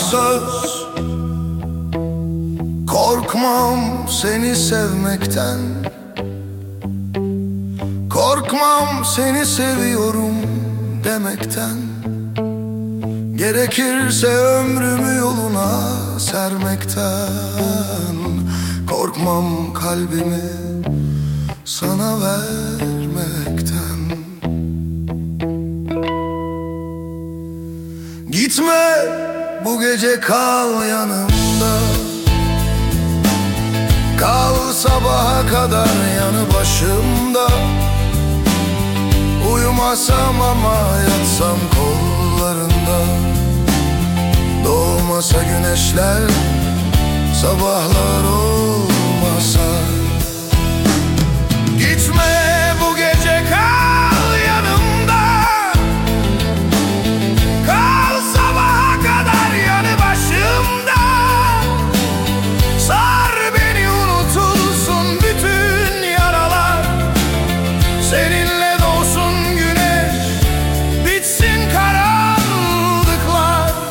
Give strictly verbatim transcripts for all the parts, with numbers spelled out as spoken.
söz. Korkmam seni sevmekten, korkmam seni seviyorum demekten. Gerekirse ömrümü yoluna sermekten. Korkmam kalbimi sana vermekten. Gitme bu gece, kal yanımda. Kal sabaha kadar yanı başımda. Uyumasam ama yatsam kollarında. Doğmasa güneşler, sabahlar olmasa. Gitme bu gece, kal yanımda. Kal sabaha kadar yanı başımda. Sar beni, unutulsun bütün yaralar. Seninle doğsun güneş, bitsin karanlıklar.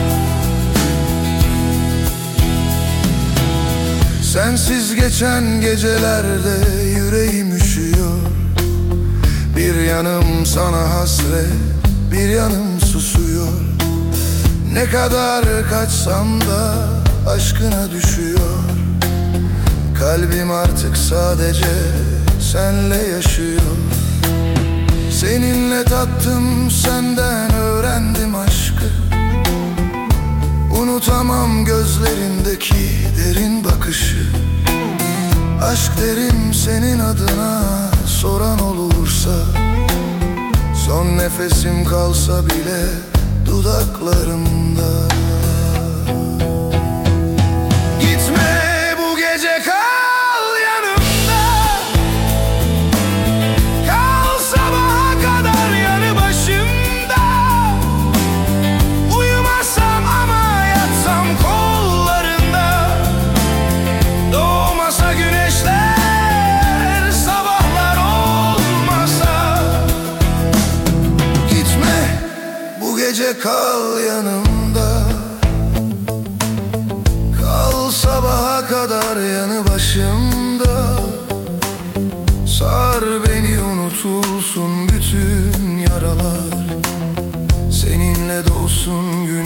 Sensiz geçen gecelerde yüreğim üşüyor. Bir yanım sana hasret, bir yanım susuyor. Ne kadar kaçsam da aşkına düşüyor. Kalbim artık sadece senle yaşıyor. Seninle tattım, senden öğrendim aşkı. Unutamam gözlerindeki derin bakışı. Aşk derim senin adına, soran olursa. Son nefesim kalsa bile dudaklarımda. Gitme bu gece, kal yanımda. Kal sabaha kadar yanı başımda. Uyumasam ama yatsam kollarında. Doğmasa güneşler, sabahlar olmasa. Gitme bu gece, kal yanımda. Kal sabaha kadar yanı başımda. Sar beni, unutulsun bütün yaralar. Seninle doğsun gün